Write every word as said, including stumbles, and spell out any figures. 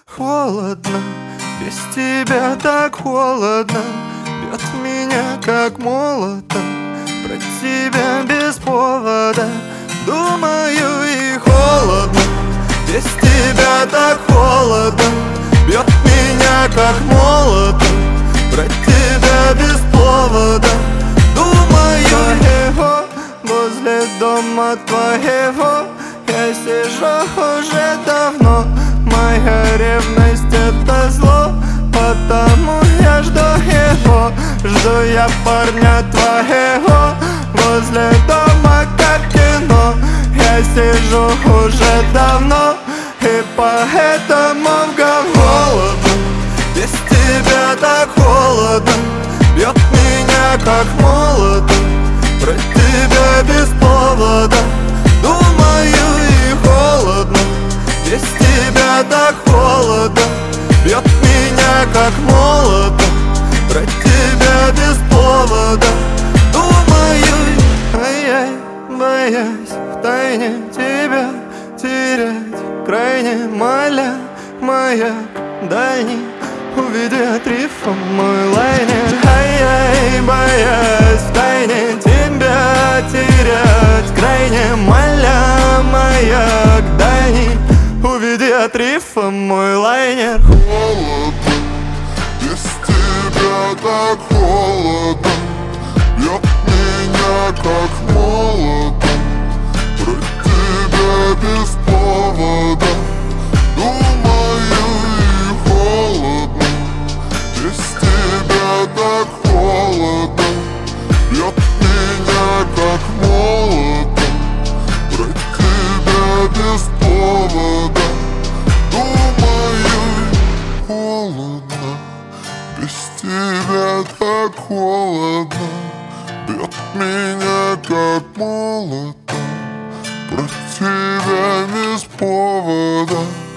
Холодно, без тебя так холодно, бьет меня как молотом. Про тебя без повода думаю и холодно, без тебя так холодно, бьет меня как молотом. Про тебя без повода думаю его. Возле дома твоего я сижу уже давно. Моя ревность это зло, потому я жду его. Жду я парня твоего возле дома как кино. Я сижу уже давно, и поэтому в говно. Холодно, без тебя так холодно, бьет меня как молотом. Про тебя без повода думаю и холодно, без тебя так холодно, бьет меня как молотом. Про тебя без повода думаю, ай-яй, боясь втайне тебя терять, крайне моля маяк дальний, уведи от рифа мой лайнер. Ай-яй, боясь втайне тебя терять, крайне моля маяк дальний, уведи от рифа мой лайнер. Холодно, без тебя так холодно, бьет меня как молотом. Про тебя без повода думаю и холодно, без тебя так холодно, бьет меня как молотом. Про тебя без повода думаю холодно, без тебя так холодно, бьет меня как молотом. Про тебя без повода